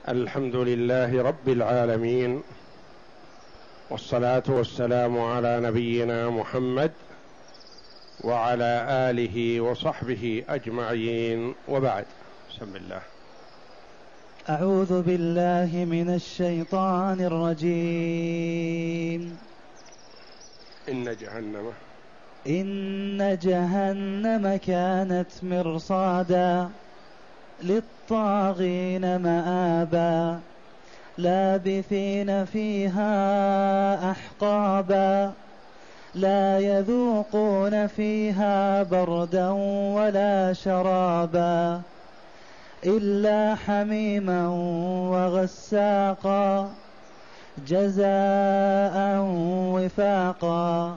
الحمد لله رب العالمين، والصلاة والسلام على نبينا محمد وعلى آله وصحبه أجمعين، وبعد. بسم الله. أعوذ بالله من الشيطان الرجيم. إن جهنم كانت مرصادا للطاغين مآبا لابثين فيها أحقابا لا يذوقون فيها بردا ولا شرابا إلا حميما وغساقا جزاء وفاقا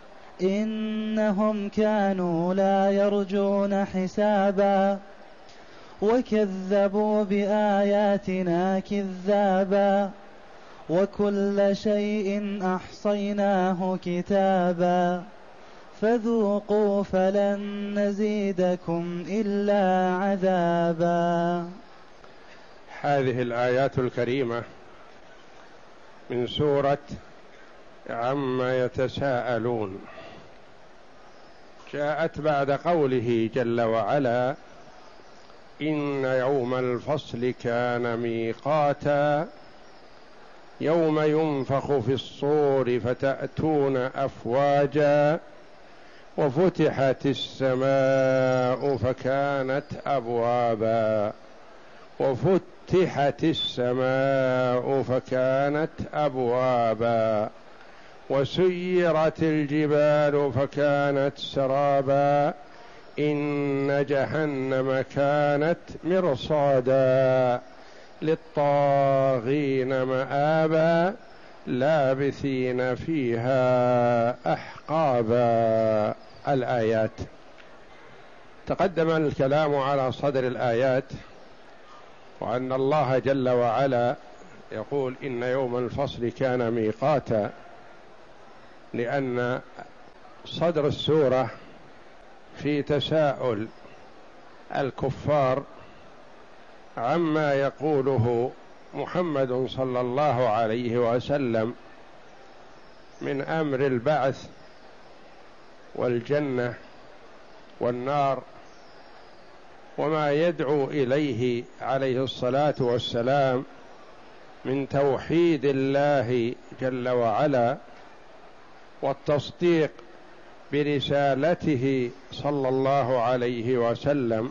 إنهم كانوا لا يرجون حسابا وكذبوا بآياتنا كذابا وكل شيء أحصيناه كتابا فذوقوا فلن نزيدكم إلا عذابا. هذه الآيات الكريمة من سورة عما يتساءلون جاءت بعد قوله جل وعلا: إن يوم الفصل كان ميقاتا يوم ينفخ في الصور فتأتون أفواجا وفتحت السماء فكانت أبوابا وسيرت الجبال فكانت سرابا إن جهنم كانت مرصادا للطاغين مآبا لابثين فيها أحقابا. الآيات. تقدم الكلام على صدر الآيات، وأن الله جل وعلا يقول إن يوم الفصل كان ميقاتا، لأن صدر السورة في تساؤل الكفار عما يقوله محمد صلى الله عليه وسلم من أمر البعث والجنة والنار، وما يدعو إليه عليه الصلاة والسلام من توحيد الله جل وعلا والتصديق برسالته صلى الله عليه وسلم.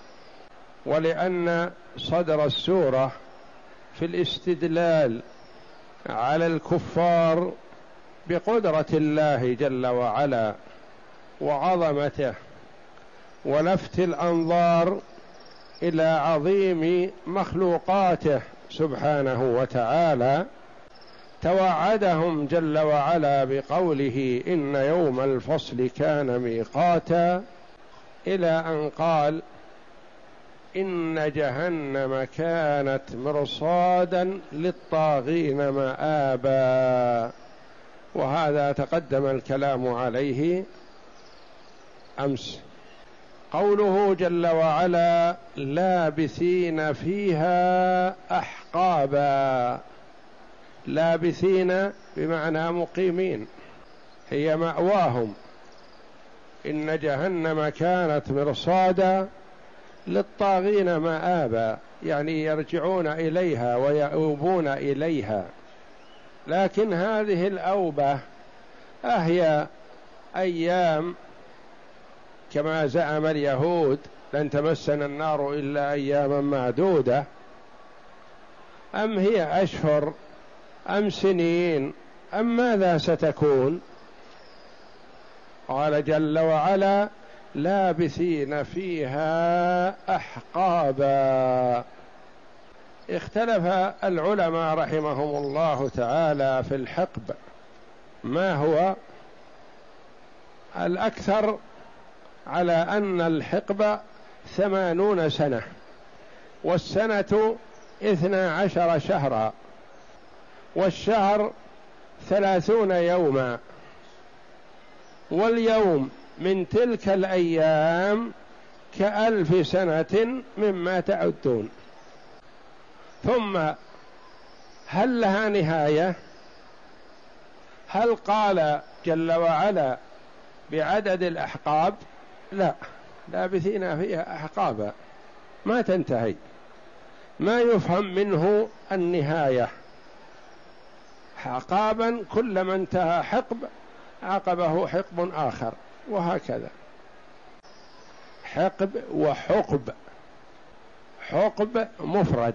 ولأن صدر السورة في الاستدلال على الكفار بقدرة الله جل وعلا وعظمته، ولفت الأنظار إلى عظيم مخلوقاته سبحانه وتعالى، توعدهم جل وعلا بقوله إن يوم الفصل كان ميقاتا، إلى أن قال إن جهنم كانت مرصادا للطاغين مآبا، وهذا تقدم الكلام عليه أمس. قوله جل وعلا لابثين فيها أحقابا، لابثين بمعنى مقيمين، هي مأواهم. إن جهنم كانت مرصادا للطاغين مآبا، يعني يرجعون إليها ويؤوبون إليها. لكن هذه الأوبة أهي أيام كما زعم اليهود لن تمسنا النار إلا أياما معدودة، أم هي أشهر أم سنين أم ماذا ستكون؟ قال جل وعلا لابثين فيها أحقابا. اختلف العلماء رحمهم الله تعالى في الحقب ما هو. الأكثر على أن الحقب 80 سنة، والسنة 12 شهرا، والشهر 30 يوما، واليوم من تلك الأيام ك1000 سنة مما تعدون. ثم هل لها نهاية؟ هل قال جل وعلا بعدد الأحقاب؟ لا، لابثين فيها أحقابا ما تنتهي، ما يفهم منه النهاية. أحقابا كلما انتهى حقب عقبه حقب آخر، وهكذا. حقب وحقب، حقب مفرد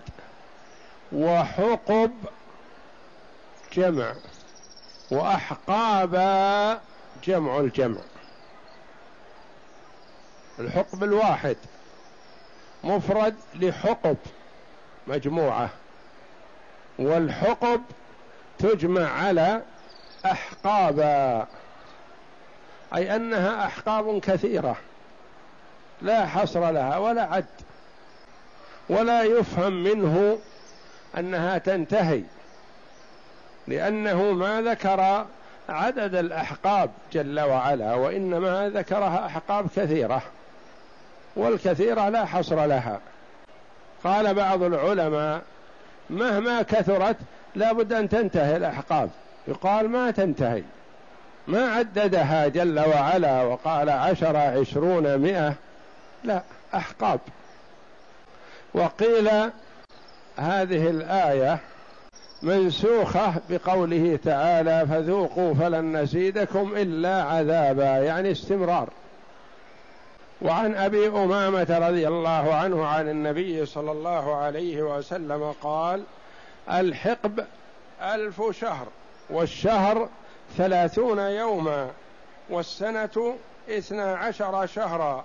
وحقب جمع، وأحقابا جمع الجمع. الحقب الواحد مفرد لحقب مجموعة، والحقب تجمع على أحقابا، أي أنها أحقاب كثيرة لا حصر لها ولا عد، ولا يفهم منه أنها تنتهي، لأنه ما ذكر عدد الأحقاب جل وعلا، وإنما ذكرها أحقاب كثيرة، والكثيرة لا حصر لها. قال بعض العلماء مهما كثرت لا بد أن تنتهي الأحقاب، يقال ما تنتهي، ما عددها جل وعلا وقال 10 20 100، لا، أحقاب. وقيل هذه الآية منسوخة بقوله تعالى فذوقوا فلن نزيدكم إلا عذابا، يعني استمرار. وعن أبي أمامة رضي الله عنه عن النبي صلى الله عليه وسلم قال الحقب 1000 شهر، والشهر 30 يوما، والسنة 12 شهرا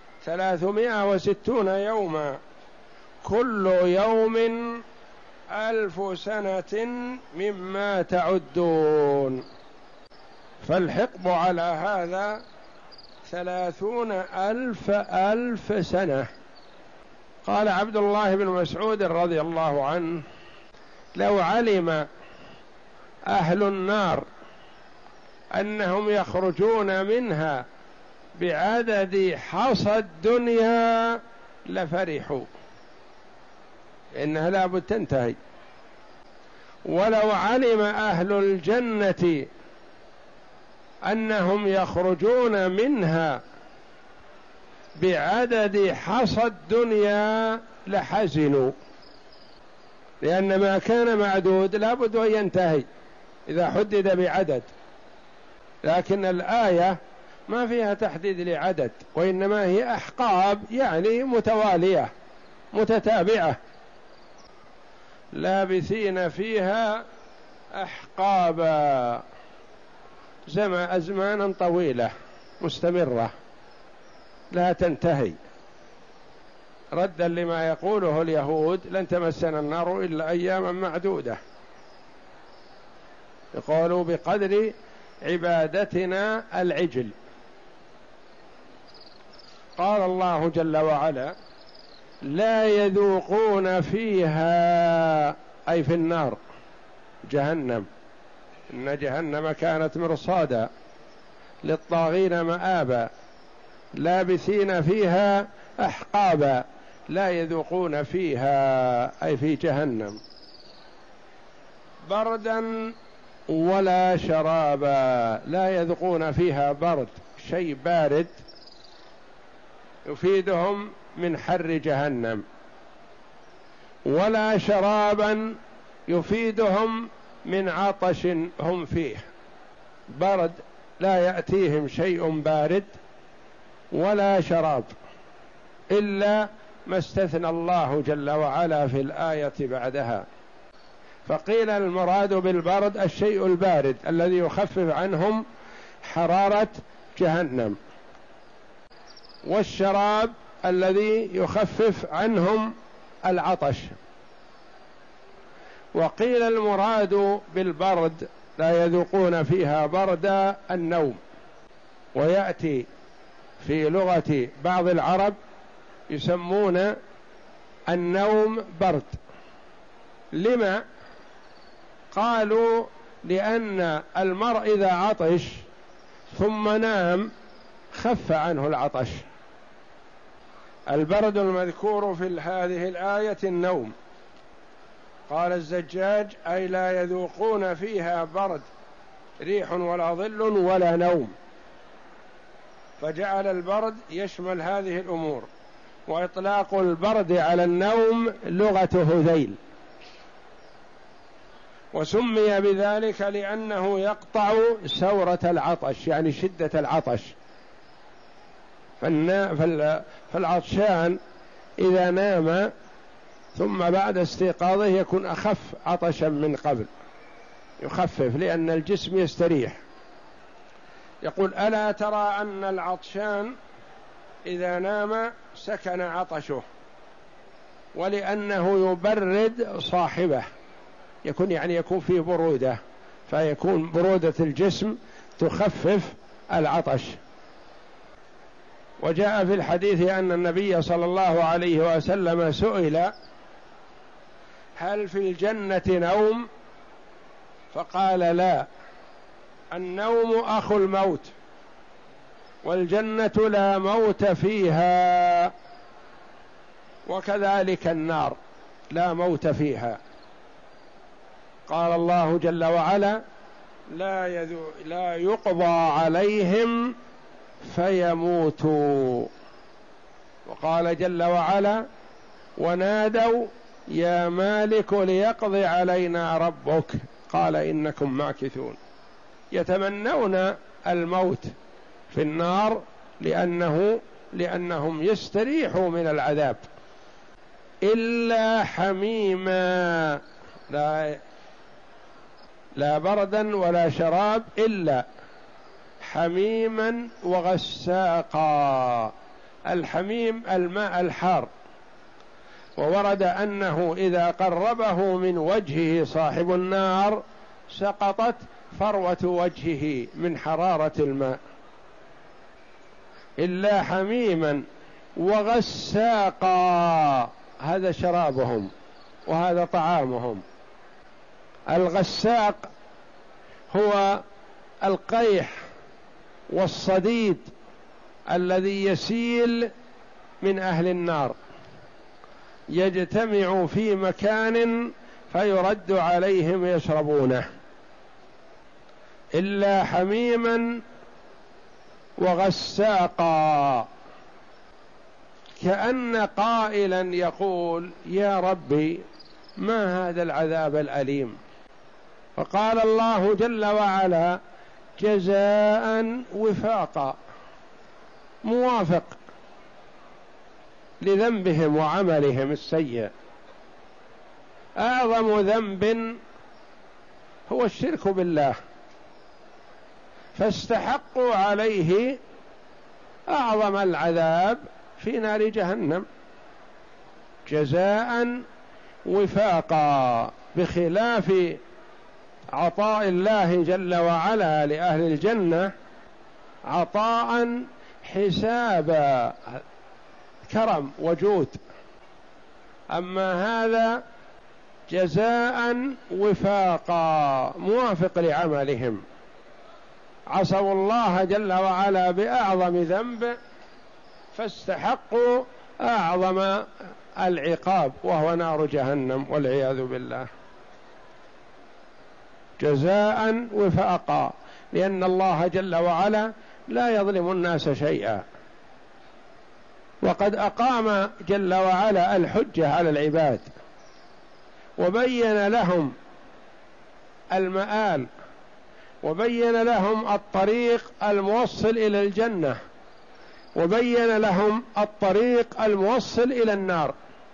360 يوما، كل يوم 1000 سنة مما تعدون. فالحقب على هذا 30,000 سنة. قال عبد الله بن مسعود رضي الله عنه لو علم أهل النار أنهم يخرجون منها بعدد حصى الدنيا لفرحوا، إنها لابد تنتهي. ولو علم أهل الجنة أنهم يخرجون منها بعدد حصى الدنيا لحزنوا، لأن ما كان معدود لابد أن ينتهي إذا حدد بعدد. لكن الآية ما فيها تحديد لعدد، وإنما هي أحقاب، يعني متوالية متتابعة، لابثين فيها أحقابا، أزمانا طويلة مستمرة لا تنتهي، ردا لما يقوله اليهود لن تمسنا النار إلا أياما معدودة. يقولوا بقدر عبادتنا العجل. قال الله جل وعلا لا يذوقون فيها، أي في النار جهنم، إن جهنم كانت مرصادا للطاغين مآبا، لابثين فيها أحقابا، لا يذوقون فيها أي في جهنم بردا ولا شرابا، لا يذوقون فيها برد، شيء بارد يفيدهم من حر جهنم، ولا شرابا يفيدهم من عطش هم فيه، برد لا يأتيهم شيء بارد ولا شراب إلا ما استثنى الله جل وعلا في الآية بعدها. فقيل المراد بالبرد الشيء البارد الذي يخفف عنهم حرارة جهنم، والشراب الذي يخفف عنهم العطش. وقيل المراد بالبرد لا يذوقون فيها برد النوم، ويأتي في لغة بعض العرب يسمون النوم برد. لما؟ قالوا لأن المرء إذا عطش ثم نام خف عنه العطش. البرد المذكور في هذه الآية النوم، قال الزجاج أي لا يذوقون فيها برد ريح ولا ظل ولا نوم، فجعل البرد يشمل هذه الأمور. وإطلاق البرد على النوم لغة هذيل، وسمي بذلك لأنه يقطع سورة العطش، يعني شدة العطش. فالعطشان إذا نام ثم بعد استيقاظه يكون أخف عطشا من قبل، يخفف لأن الجسم يستريح. يقول ألا ترى أن العطشان إذا نام سكن عطشه، ولأنه يبرد صاحبه، يكون فيه برودة، فيكون برودة الجسم تخفف العطش. وجاء في الحديث أن النبي صلى الله عليه وسلم سئل هل في الجنة نوم؟ فقال لا، النوم أخو الموت، والجنة لا موت فيها، وكذلك النار لا موت فيها. قال الله جل وعلا لا يقضى عليهم فيموتوا. وقال جل وعلا ونادوا يا مالك ليقضي علينا ربك قال إنكم ماكثون. يتمنون الموت في النار لأنهم يستريحوا من العذاب. إلا حميما، لا بردا ولا شراب، إلا حميما وغساقا. الحميم الماء الحار، وورد أنه إذا قربه من وجهه صاحب النار سقطت فروة وجهه من حرارة الماء. إلا حميما وغساقا، هذا شرابهم وهذا طعامهم. الغساق هو القيح والصديد الذي يسيل من أهل النار، يجتمع في مكان فيرد عليهم يشربونه. إلا حميما وغساقا، كأن قائلا يقول يا ربي ما هذا العذاب الأليم؟ فقال الله جل وعلا جزاء وفاقا، موافق لذنبهم وعملهم السيء. أعظم ذنب هو الشرك بالله، فاستحقوا عليه أعظم العذاب في نار جهنم جزاء وفاقا، بخلاف عطاء الله جل وعلا لأهل الجنة عطاء حسابا، كرم وجود. أما هذا جزاء وفاقا، موافق لعملهم، عصوا الله جل وعلا بأعظم ذنب فاستحقوا أعظم العقاب وهو نار جهنم والعياذ بالله. جزاء وفاقا، لأن الله جل وعلا لا يظلم الناس شيئا، وقد أقام جل وعلا الحجة على العباد وبين لهم المآل، وبين لهم الطريق الموصل إلى الجنة، وبين لهم الطريق الموصل إلى النار،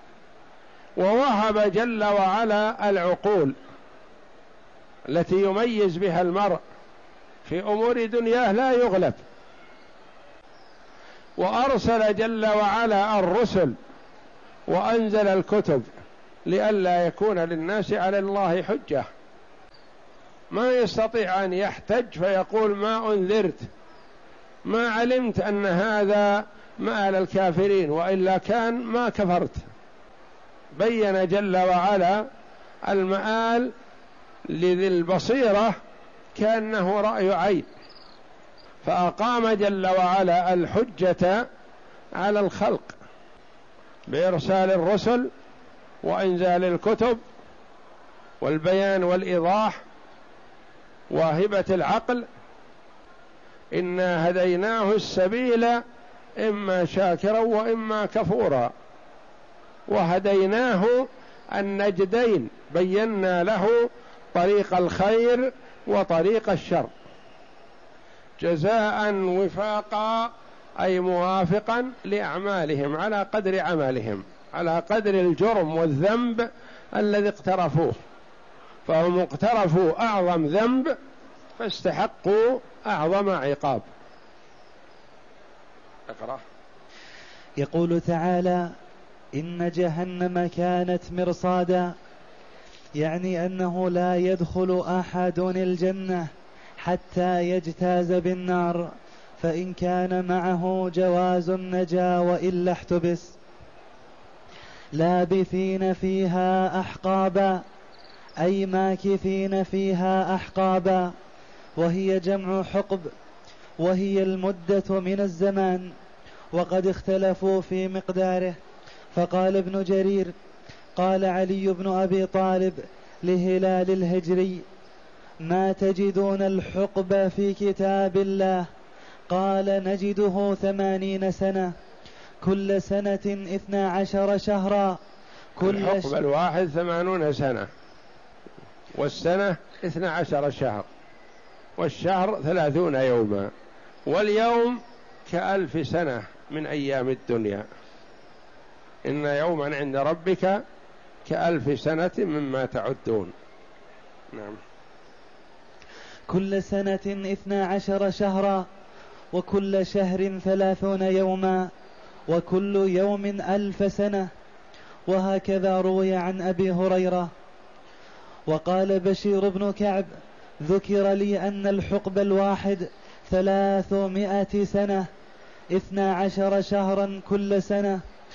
ووهب جل وعلا العقول التي يميز بها المرء في أمور دنياه لا يغلب، وأرسل جل وعلا الرسل وأنزل الكتب لئلا يكون للناس على الله حجة. ما يستطيع أن يحتج فيقول ما أنذرت، ما علمت أن هذا مآل الكافرين، وإلا كان ما كفرت. بين جل وعلا المآل لذي البصيرة كأنه رأي عين، فأقام جل وعلا الحجة على الخلق بإرسال الرسل وإنزال الكتب والبيان والإيضاح وهبة العقل. إنا هديناه السبيل إما شاكرا وإما كفورا، وهديناه النجدين، بينا له طريق الخير وطريق الشر، جزاء وفاقا أي موافقا لأعمالهم على قدر عملهم، على قدر الجرم والذنب الذي اقترفوه، فهم اقترفوا أعظم ذنب فاستحقوا أعظم عقاب. اقرأ. يقول تعالى: إن جهنم كانت مرصادا، يعني أنه لا يدخل أحد الجنة حتى يجتاز بالنار، فإن كان معه جواز نجا وإلا احتبس. لابثين فيها أحقابا، أي ماكثين فيها أحقابا، وهي جمع حقب، وهي المدة من الزمان، وقد اختلفوا في مقداره. فقال ابن جرير: قال علي بن أبي طالب لهلال الهجري: ما تجدون الحقب في كتاب الله؟ قال: نجده 80 سنة، كل سنة 12 شهرا. الحقب الواحد 80 سنة، والسنة 12 شهر، والشهر 30 يوما، واليوم ك1000 سنة من أيام الدنيا. إن يوما عند ربك ك1000 سنة مما تعدون. نعم. كل سنة 12 شهرا، وكل شهر 30 يوما، وكل يوم 1000 سنة. وهكذا روي عن أبي هريرة. وقال بشير بن كعب: ذكر لي أن الحقب الواحد 300 سنة، 12 شهرا كل سنة،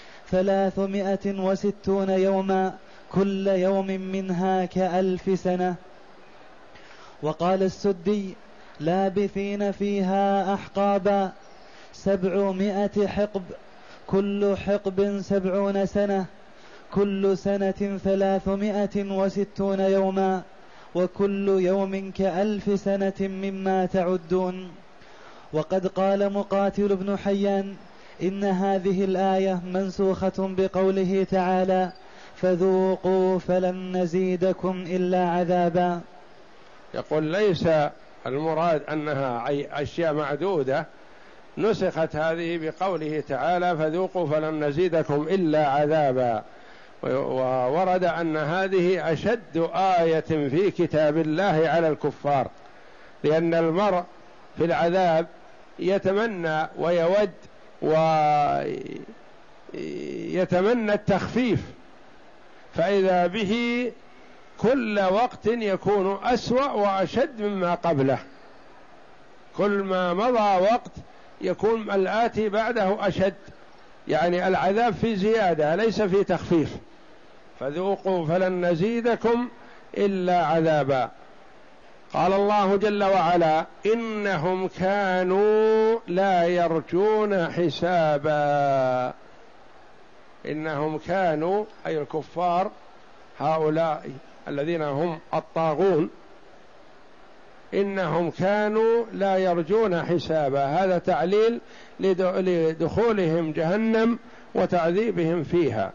360 يوما، كل يوم منها ك1000 سنة. وقال السدي: لابثين فيها أحقابا، 700 حقب، كل حقب 70 سنة، كل سنة 360 يوما، وكل يوم ك1000 سنة مما تعدون. وقد قال مقاتل بن حيان: إن هذه الآية منسوخة بقوله تعالى: فذوقوا فلن نزيدكم إلا عذابا. يقول ليس المراد أنها أشياء معدودة، نسخت هذه بقوله تعالى: فذوقوا فلن نزيدكم إلا عذابا. وورد أن هذه أشد آية في كتاب الله على الكفار، لأن المرء في العذاب يتمنى ويود ويتمنى التخفيف، فإذا به كل وقت يكون أسوأ وأشد مما قبله، كل ما مضى وقت يكون الآتي بعده أشد، يعني العذاب في زيادة ليس في تخفيف. فذوقوا فلن نزيدكم إلا عذابا. قال الله جل وعلا: إنهم كانوا لا يرجون حسابا. إنهم كانوا أي الكفار، هؤلاء الذين هم الطاغون، إنهم كانوا لا يرجون حسابا. هذا تعليل لدخولهم جهنم وتعذيبهم فيها،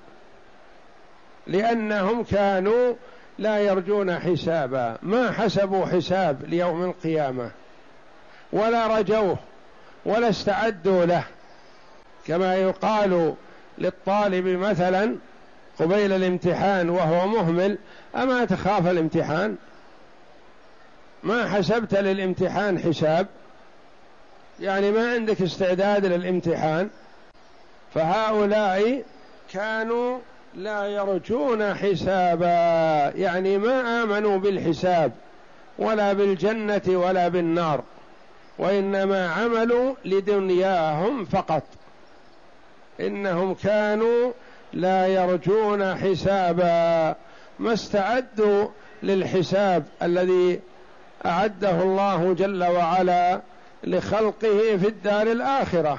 لأنهم كانوا لا يرجون حسابا، ما حسبوا حساب ليوم القيامة ولا رجوه ولا استعدوا له، كما يقال للطالب مثلا قبيل الامتحان وهو مهمل: أما تخاف الامتحان؟ ما حسبت للامتحان حساب، يعني ما عندك استعداد للامتحان. فهؤلاء كانوا لا يرجون حسابا، يعني ما آمنوا بالحساب ولا بالجنة ولا بالنار، وإنما عملوا لدنياهم فقط. إنهم كانوا لا يرجون حسابا، ما استعدوا للحساب الذي أعده الله جل وعلا لخلقه في الدار الآخرة.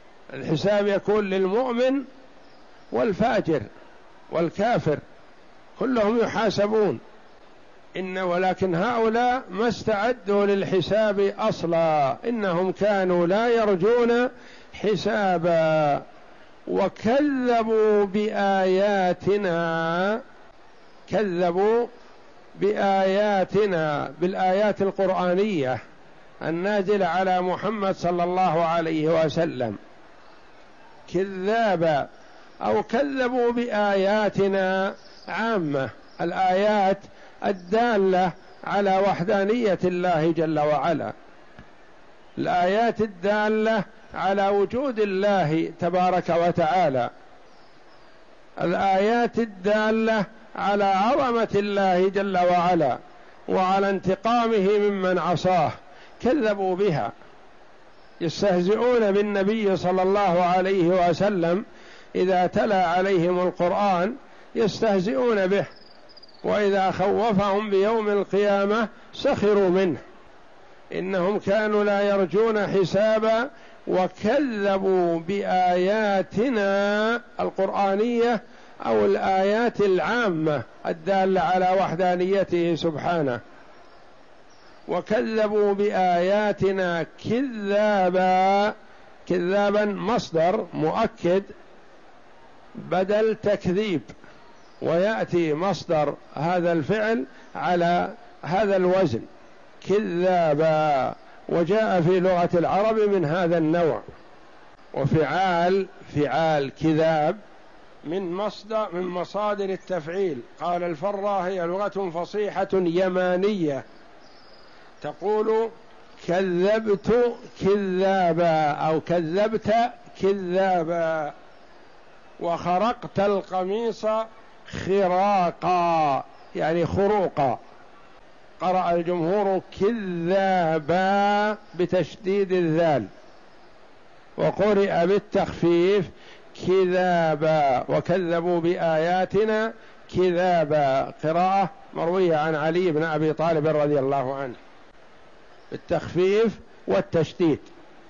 الحساب يكون للمؤمن والفاجر والكافر، كلهم يحاسبون. ولكن هؤلاء ما استعدوا للحساب أصلا، إنهم كانوا لا يرجون حسابا وكذبوا بآياتنا، كذبوا بآياتنا بالآيات القرآنية النازلة على محمد صلى الله عليه وسلم كذابا، أو كذبوا بآياتنا عامة، الآيات الدالة على وحدانية الله جل وعلا، الآيات الدالة على وجود الله تبارك وتعالى، الآيات الدالة على عظمة الله جل وعلا وعلى انتقامه ممن عصاه، كذبوا بها. يستهزئون بالنبي صلى الله عليه وسلم إذا تلا عليهم القرآن يستهزئون به، وإذا خوفهم بيوم القيامة سخروا منه. إنهم كانوا لا يرجون حسابا وكذبوا بآياتنا القرآنية أو الآيات العامة الدالة على وحدانيته سبحانه، وكذبوا بآياتنا كذابا. كذابا مصدر مؤكد بدل تكذيب، ويأتي مصدر هذا الفعل على هذا الوزن كذابا، وجاء في لغة العرب من هذا النوع. وفعال كذاب من مصادر التفعيل. قال الفراء هي لغة فصيحة يمانية تقول كذبت كذابا أو كذبت كذابا. وخرقت القميص خراقا يعني خروقا. قرأ الجمهور كذابا بتشديد الذال، وقرئ بالتخفيف كذابا. وكذبوا بآياتنا كذابا، قراءة مروية عن علي بن أبي طالب رضي الله عنه بالتخفيف والتشديد.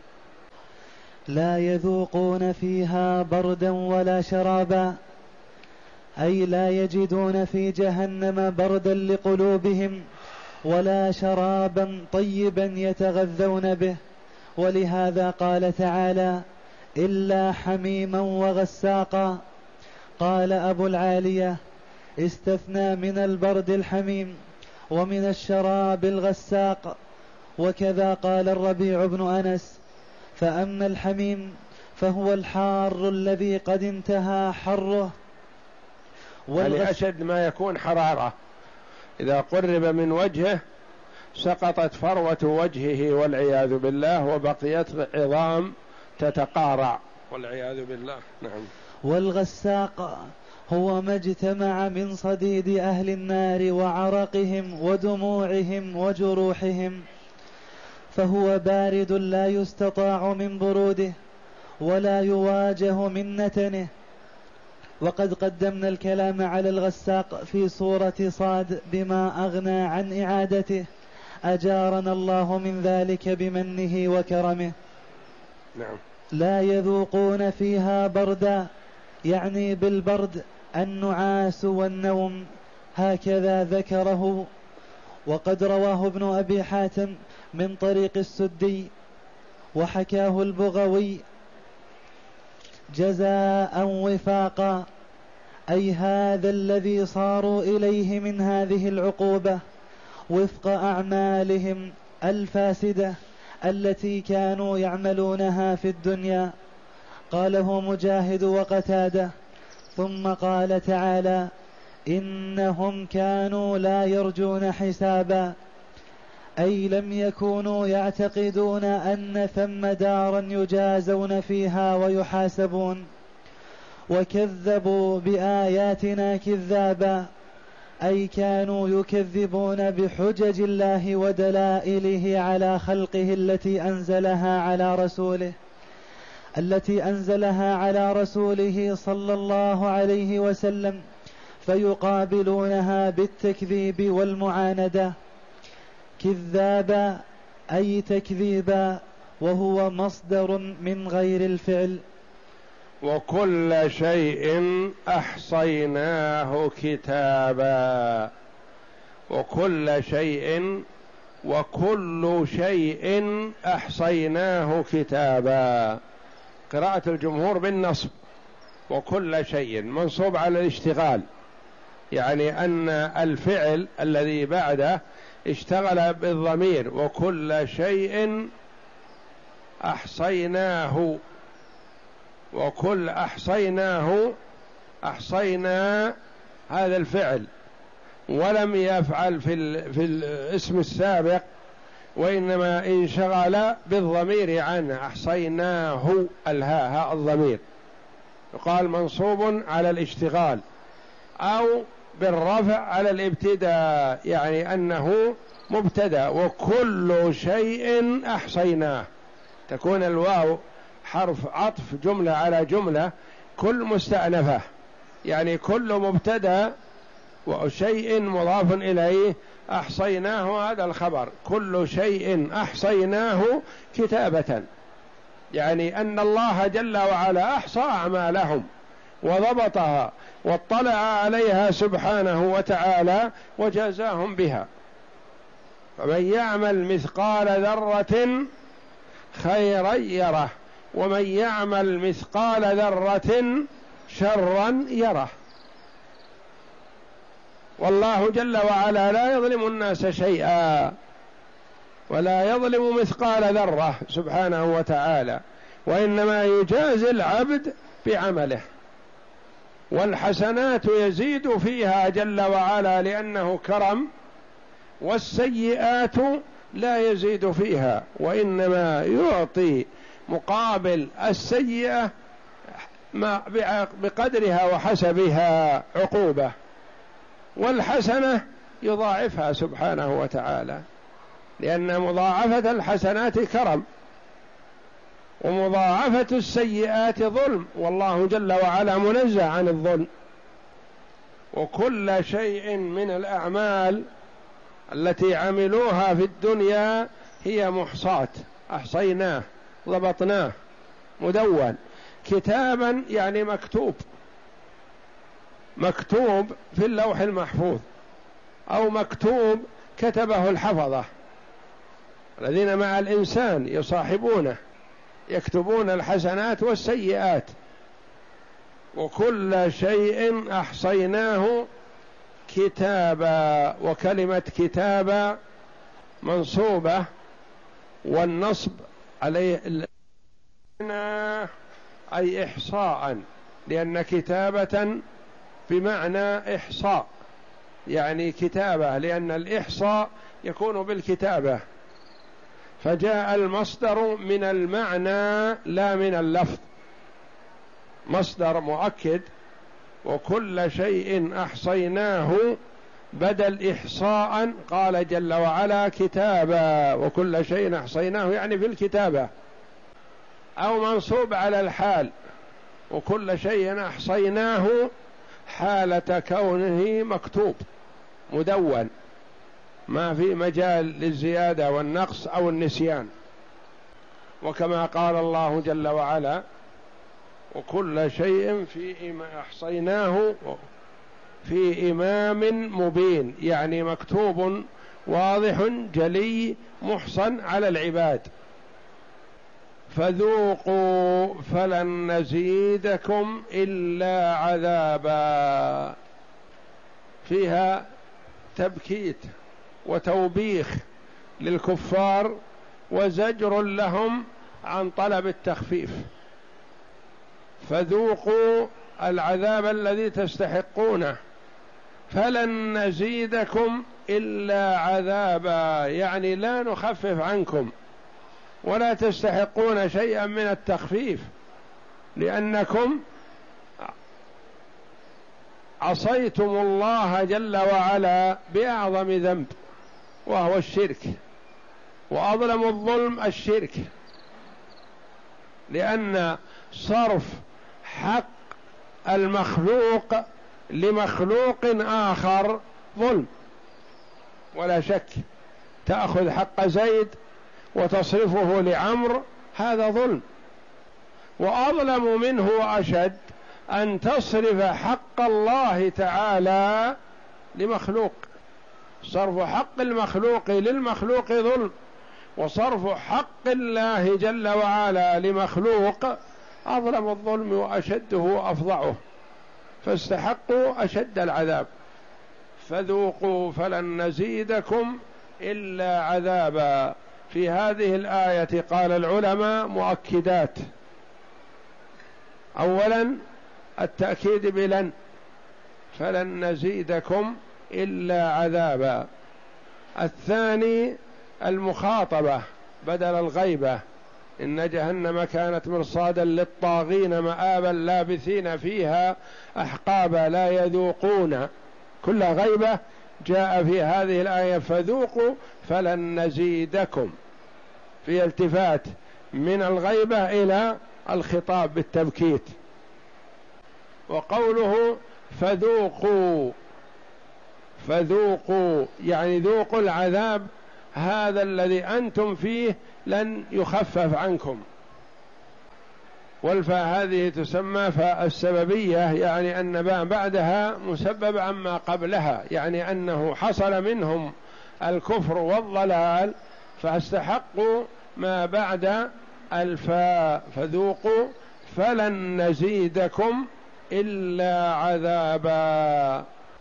لا يذوقون فيها بردا ولا شرابا، أي لا يجدون في جهنم بردا لقلوبهم ولا شرابا طيبا يتغذون به. ولهذا قال تعالى إلا حميما وغساقا. قال أبو العالية استثنى من البرد الحميم ومن الشراب الغساق. وكذا قال الربيع بن أنس فأما الحميم فهو الحار الذي قد انتهى حره، يعني أشد ما يكون حرارة، إذا قرب من وجهه سقطت فروة وجهه والعياذ بالله، وبقيت عظام تتقارع والعياذ بالله. نعم. والغساق هو ما اجتمع من صديد أهل النار وعرقهم ودموعهم وجروحهم، فهو بارد لا يستطاع من بروده ولا يواجه من نتنه. وقد قدمنا الكلام على الغساق في سورة صاد بما أغنى عن إعادته، أجارنا الله من ذلك بمنه وكرمه. نعم. لا يذوقون فيها بردا، يعني بالبرد النعاس والنوم، هكذا ذكره. وقد رواه ابن أبي حاتم من طريق السدي وحكاه البغوي جزاء وفاقا، أي هذا الذي صاروا إليه من هذه العقوبة وفق أعمالهم الفاسدة التي كانوا يعملونها في الدنيا. قاله مجاهد وقتاده. ثم قال تعالى إنهم كانوا لا يرجون حسابا، أي لم يكونوا يعتقدون أن ثم دارا يجازون فيها ويحاسبون. وكذبوا بآياتنا كذابا، أي كانوا يكذبون بحجج الله ودلائله على خلقه التي أنزلها على رسوله صلى الله عليه وسلم، فيقابلونها بالتكذيب والمعاندة. كذابا أي تكذيبا، وهو مصدر من غير الفعل. وكل شيء أحصيناه كتابا. وكل شيء أحصيناه كتابا. قراءة الجمهور بالنصب، وكل شيء منصوب على الاشتغال، يعني أن الفعل الذي بعده اشتغل بالضمير، وكل شيء أحصيناه. وكل أحصينا هذا الفعل، ولم يفعل في الاسم السابق، وإنما انشغل بالضمير عنه. أحصيناه، الهاء الضمير، يقال منصوب على الاشتغال، أو بالرفع على الابتداء، يعني أنه مبتدأ. وكل شيء أحصيناه، تكون الواو حرف عطف جملة على جملة، كل مستأنفة، يعني كل مبتدأ وشيء مضاف إليه. أحصيناه هذا الخبر، كل شيء أحصيناه كتابة، يعني أن الله جل وعلا أحصى أعمالهم وضبطها واطلع عليها سبحانه وتعالى وجازاهم بها. فمن يعمل مثقال ذرة خيرا يره، ومن يعمل مثقال ذرة شرا يره. والله جل وعلا لا يظلم الناس شيئا، ولا يظلم مثقال ذرة سبحانه وتعالى، وإنما يجازي العبد بعمله. والحسنات يزيد فيها جل وعلا لأنه كرم، والسيئات لا يزيد فيها، وإنما يعطي مقابل السيئة بقدرها وحسبها عقوبة، والحسنة يضاعفها سبحانه وتعالى، لأن مضاعفة الحسنات كرم، ومضاعفة السيئات ظلم، والله جل وعلا منزه عن الظلم. وكل شيء من الأعمال التي عملوها في الدنيا هي محصاة، أحصيناه، ضبطناه، مدون. كتابا يعني مكتوب في اللوح المحفوظ، أو مكتوب كتبه الحفظة الذين مع الإنسان يصاحبونه، يكتبون الحسنات والسيئات. وكل شيء أحصيناه كتابا. وكلمة كتابا منصوبة، والنصب عليه أي إحصاء، لأن كتابة بمعنى إحصاء، يعني كتابة، لأن الإحصاء يكون بالكتابة، فجاء المصدر من المعنى لا من اللفظ، مصدر مؤكد. وكل شيء أحصيناه بدل إحصاء، قال جل وعلا كتابا. وكل شيء أحصيناه يعني في الكتابة، أو منصوب على الحال، وكل شيء أحصيناه حالة كونه مكتوب مدون، ما في مجال للزيادة والنقص أو النسيان. وكما قال الله جل وعلا وكل شيء أحصيناه في إمام مبين، يعني مكتوب واضح جلي محصن على العباد. فذوقوا فلن نزيدكم إلا عذابا، فيها تبكيت وتوبيخ للكفار وزجر لهم عن طلب التخفيف. فذوقوا العذاب الذي تستحقونه، فلن نزيدكم إلا عذابا، يعني لا نخفف عنكم ولا تستحقون شيئا من التخفيف، لأنكم عصيتم الله جل وعلا بأعظم ذنب وهو الشرك، وأظلم الظلم الشرك، لأن صرف حق المخلوق لمخلوق آخر ظلم ولا شك. تأخذ حق زيد وتصرفه لعمر، هذا ظلم. وأظلم منه وأشد أن تصرف حق الله تعالى لمخلوق. صرف حق المخلوق للمخلوق ظلم، وصرف حق الله جل وعلا لمخلوق أظلم الظلم وأشده وأفظعه، فاستحقوا أشد العذاب. فذوقوا فلن نزيدكم إلا عذابا. في هذه الآية قال العلماء مؤكدات: أولا التأكيد بلن، فلن نزيدكم إلا عذابا. الثاني المخاطبة بدل الغيبة: إن جهنم كانت مرصادا للطاغين مآبا لابثين فيها أحقابا لا يذوقون. كل غيبة جاء في هذه الآية فذوقوا فلن نزيدكم، في التفات من الغيبة إلى الخطاب بالتبكيت. وقوله فذوقوا، فذوقوا يعني ذوقوا العذاب هذا الذي أنتم فيه لن يخفف عنكم. والفاء هذه تسمى فاء السببية، يعني أن ما بعدها مسبب عما قبلها، يعني أنه حصل منهم الكفر والضلال فاستحقوا ما بعد الفاء. فذوقوا فلن نزيدكم إلا عذابا.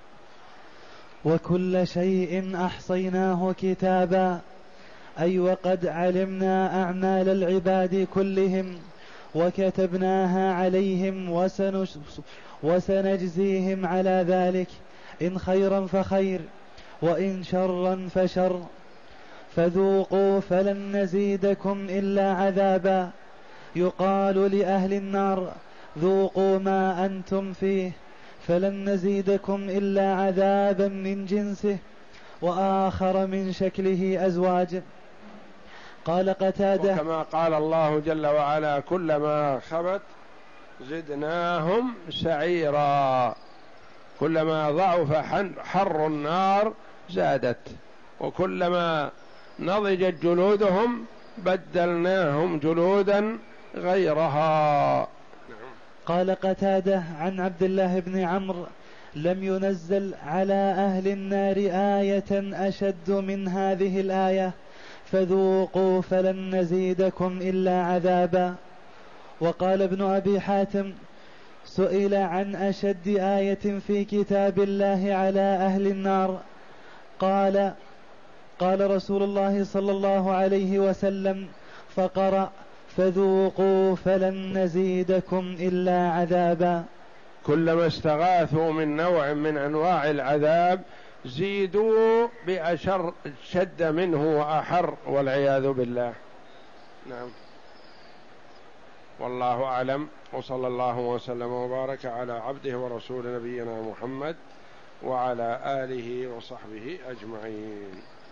وكل شيء أحصيناه كتابا، أي وقد علمنا أعمال العباد كلهم وكتبناها عليهم وسنجزيهم على ذلك، إن خيرا فخير وإن شرا فشر. فذوقوا فلن نزيدكم إلا عذابا. يقال لأهل النار: ذوقوا ما أنتم فيه فلن نزيدكم إلا عذابا من جنسه وآخر من شكله أزواج. قال قتادة: وكما قال الله جل وعلا: كلما خبت زدناهم سعيرا. كلما ضعف حر النار زادت، وكلما نضجت جلودهم بدلناهم جلودا غيرها. قال قتادة عن عبد الله بن عمرو: لم ينزل على أهل النار آية أشد من هذه الآية: فذوقوا فلن نزيدكم إلا عذابا. وقال ابن أبي حاتم: سئل عن أشد آية في كتاب الله على أهل النار، قال رسول الله صلى الله عليه وسلم فقرأ: فذوقوا فلن نزيدكم إلا عذابا. كلما استغاثوا من نوع من أنواع العذاب زيدوا بأشر شد منه وأحر، والعياذ بالله. نعم. والله أعلم، وصلى الله وسلم وبارك على عبده ورسول نبينا محمد وعلى آله وصحبه أجمعين.